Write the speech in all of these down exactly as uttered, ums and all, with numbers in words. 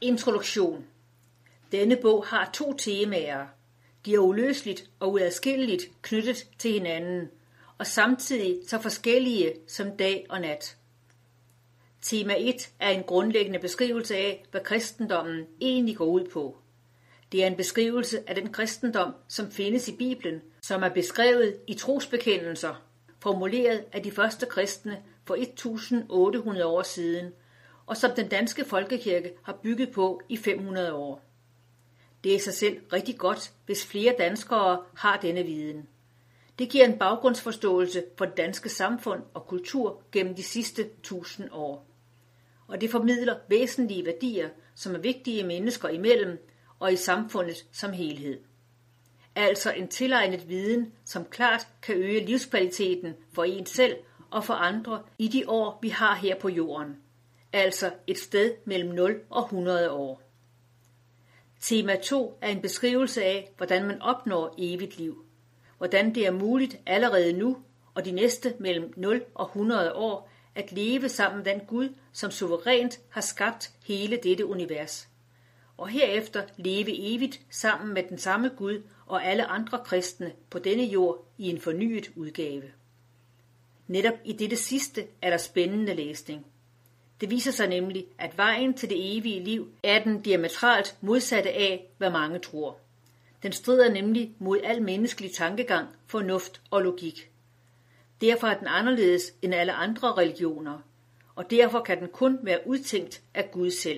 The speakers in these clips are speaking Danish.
Introduktion. Denne bog har to temaer. De er uløseligt og uadskilleligt knyttet til hinanden, og samtidig så forskellige som dag og nat. Tema et er en grundlæggende beskrivelse af, hvad kristendommen egentlig går ud på. Det er en beskrivelse af den kristendom, som findes i Bibelen, som er beskrevet i trosbekendelser, formuleret af de første kristne for et tusind otte hundrede år siden, og som den danske folkekirke har bygget på i fem hundrede år. Det er i sig selv rigtig godt, hvis flere danskere har denne viden. Det giver en baggrundsforståelse for det danske samfund og kultur gennem de sidste tusind år. Og det formidler væsentlige værdier, som er vigtige mennesker imellem og i samfundet som helhed. Altså en tilegnet viden, som klart kan øge livskvaliteten for en selv og for andre i de år, vi har her på jorden. Altså et sted mellem nul og hundrede år. Tema to er en beskrivelse af, hvordan man opnår evigt liv. Hvordan det er muligt allerede nu og de næste mellem nul og hundrede år at leve sammen med den Gud, som suverænt har skabt hele dette univers. Og herefter leve evigt sammen med den samme Gud og alle andre kristne på denne jord i en fornyet udgave. Netop i dette sidste er der spændende læsning. Det viser sig nemlig, at vejen til det evige liv er den diametralt modsatte af, hvad mange tror. Den strider nemlig mod al menneskelig tankegang, fornuft og logik. Derfor er den anderledes end alle andre religioner, og derfor kan den kun være udtænkt af Gud selv.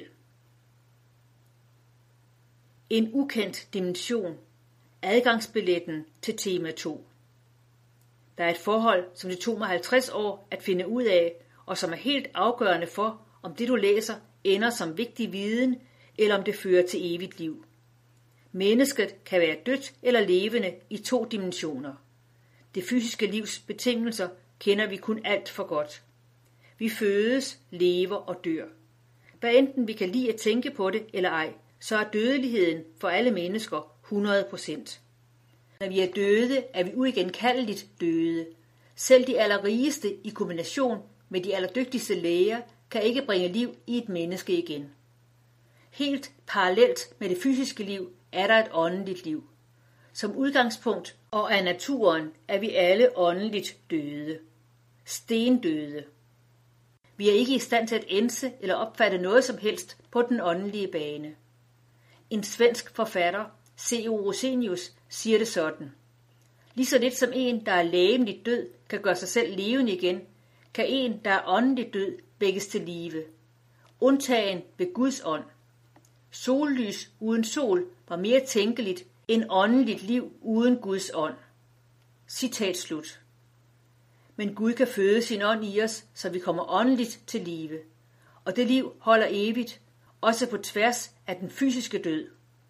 En ukendt dimension. Adgangsbilletten til tema to. Der er et forhold, som det tog mig halvtreds år at finde ud af, og som er helt afgørende for, om det du læser ender som vigtig viden, eller om det fører til evigt liv. Mennesket kan være dødt eller levende i to dimensioner. Det fysiske livs betingelser kender vi kun alt for godt. Vi fødes, lever og dør. Hvad enten vi kan lide at tænke på det eller ej, så er dødeligheden for alle mennesker hundrede procent. Når vi er døde, er vi uigenkaldeligt døde. Selv de allerrigeste i kombination med de allerdygtigste læger kan ikke bringe liv i et menneske igen. Helt parallelt med det fysiske liv er der et åndeligt liv. Som udgangspunkt og af naturen er vi alle åndeligt døde. Stendøde. Vi er ikke i stand til at ænse eller opfatte noget som helst på den åndelige bane. En svensk forfatter, C O Rosenius, siger det sådan. Lige så lidt som en, der er legemligt død, kan gøre sig selv levende igen, kan en, der er åndeligt død, vækkes til live. Undtagen ved Guds ånd. Sollys uden sol var mere tænkeligt end åndeligt liv uden Guds ånd. Citat slut. Men Gud kan føde sin ånd i os, så vi kommer åndeligt til live. Og det liv holder evigt, også på tværs af den fysiske død.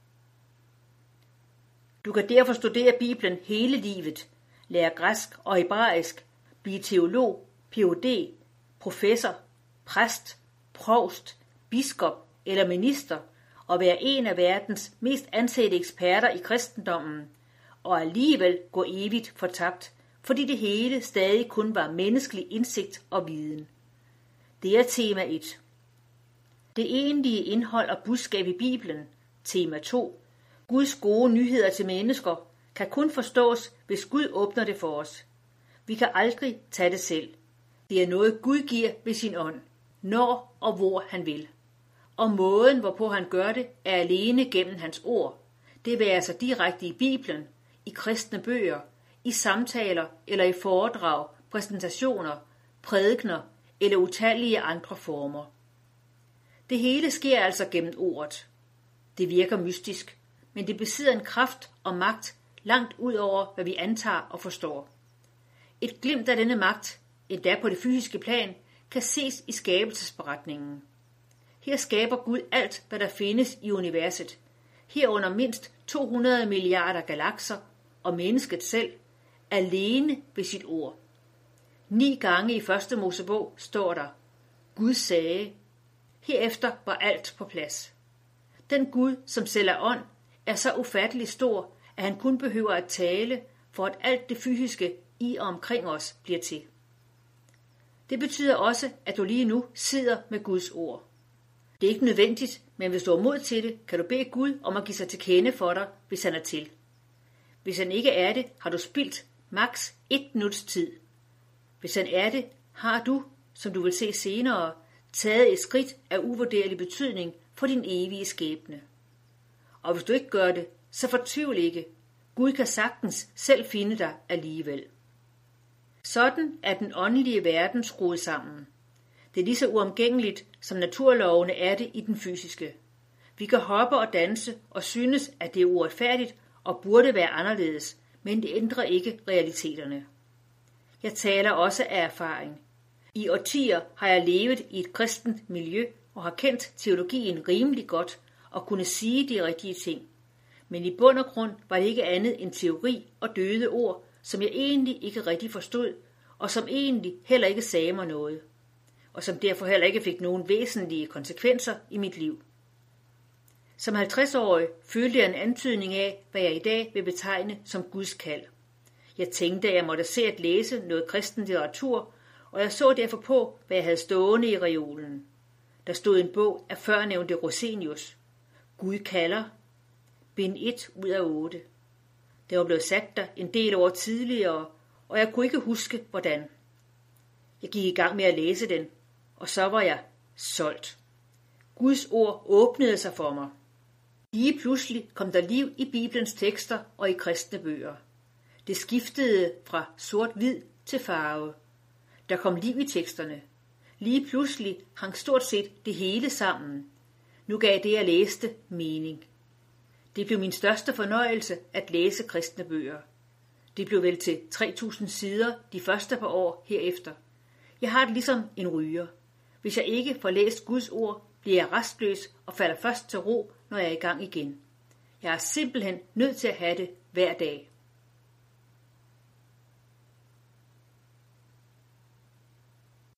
Du kan derfor studere Bibelen hele livet, lære græsk og hebraisk, blive teolog, P H D, professor, præst, provst, biskop eller minister og være en af verdens mest ansete eksperter i kristendommen, og alligevel gå evigt fortabt, fordi det hele stadig kun var menneskelig indsigt og viden. Det er tema et. Det egentlige indhold og budskab i Bibelen, tema to, Guds gode nyheder til mennesker, kan kun forstås, hvis Gud åbner det for os. Vi kan aldrig tage det selv. Det er noget Gud giver ved sin ånd, når og hvor han vil. Og måden, hvorpå han gør det, er alene gennem hans ord. Det vil altså direkte i Bibelen, i kristne bøger, i samtaler eller i foredrag, præsentationer, prædikener eller utallige andre former. Det hele sker altså gennem ordet. Det virker mystisk, men det besidder en kraft og magt langt ud over, hvad vi antager og forstår. Et glimt af denne magt, endda på det fysiske plan, kan ses i skabelsesberetningen. Her skaber Gud alt, hvad der findes i universet. Herunder mindst to hundrede milliarder galakser og mennesket selv, alene ved sit ord. Ni gange i første Mosebog står der, Gud sagde. Herefter var alt på plads. Den Gud, som selv er ånd, er så ufattelig stor, at han kun behøver at tale, for at alt det fysiske i og omkring os bliver til. Det betyder også, at du lige nu sidder med Guds ord. Det er ikke nødvendigt Men hvis du har mod til det, kan du bede Gud om at give sig til kende for dig, hvis han er til. Hvis han ikke er det, har du spildt maks et minuts tid. Hvis han er det, har du, som du vil se senere, taget et skridt af uvurderlig betydning for din evige skæbne. Og hvis du ikke gør det, så fortvivl ikke. Gud kan sagtens selv finde dig alligevel. Sådan er den åndelige verden skruet sammen. Det er lige så uomgængeligt, som naturlovene er det i den fysiske. Vi kan hoppe og danse og synes, at det er uretfærdigt og burde være anderledes, men det ændrer ikke realiteterne. Jeg taler også af erfaring. I årtier har jeg levet i et kristent miljø og har kendt teologien rimelig godt og kunne sige de rigtige ting. Men i bund og grund var det ikke andet end teori og døde ord, som jeg egentlig ikke rigtig forstod, og som egentlig heller ikke sagde mig noget, og som derfor heller ikke fik nogen væsentlige konsekvenser i mit liv. Som halvtreds-årig følte jeg en antydning af, hvad jeg i dag vil betegne som Guds kald. Jeg tænkte, at jeg måtte se at læse noget kristen litteratur, og jeg så derfor på, hvad jeg havde stående i reolen. Der stod en bog af førnævnte Rosenius. Gud kalder. Bind et ud af otte. Det var blevet sagt der en del år tidligere, og jeg kunne ikke huske, hvordan. Jeg gik i gang med at læse den, og så var jeg solgt. Guds ord åbnede sig for mig. Lige pludselig kom der liv i Bibelens tekster og i kristne bøger. Det skiftede fra sort-hvid til farve. Der kom liv i teksterne. Lige pludselig hang stort set det hele sammen. Nu gav det, jeg læste, mening. Det blev min største fornøjelse at læse kristne bøger. Det blev vel til tre tusind sider de første par år herefter. Jeg har det ligesom en ryger. Hvis jeg ikke får læst Guds ord, bliver jeg rastløs og falder først til ro, når jeg er i gang igen. Jeg er simpelthen nødt til at have det hver dag.